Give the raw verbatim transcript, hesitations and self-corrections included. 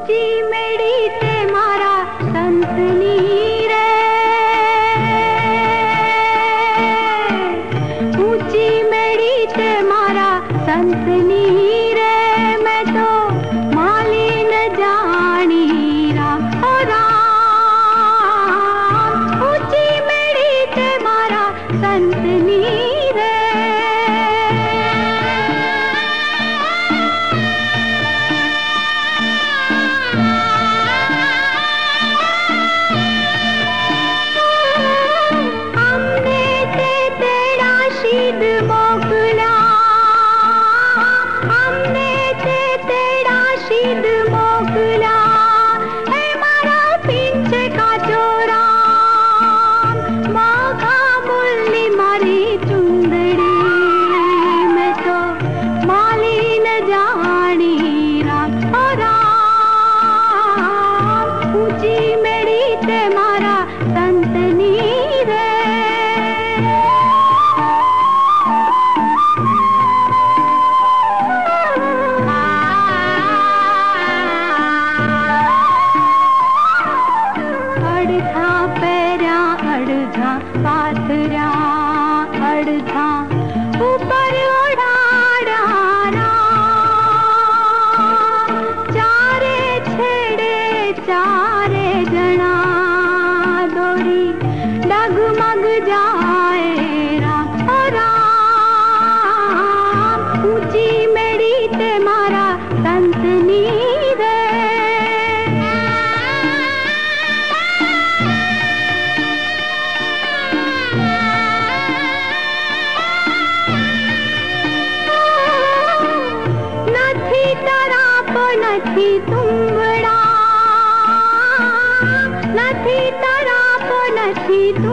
ऊंची मेड़ी ते मारा संतनी रे, ऊंची मेड़ी ते मारा संतनी रे, मैं तो माली न जानी राम ओ राम, ऊंची मेड़ी ते मारा संतनी रे। मोकला हमने ते तेरा शीद मोकला, है मारा पिंच का चोरा माखा मुल्ली मारी चुंदड़ी, मैं तो माली न जानी राम ओ राम, ऊंची मेड़ी ते मारा संतनी रे। अड़धा पाथरा अड़धा ऊपर उड़ाड़ा चारे छेड़े चारे जना दोरी डगमग जाए राम ओ राम, ऊंची मेड़ी ते मारा संतनी रे। नथी तुमड़ा नथी तराप नथी तुम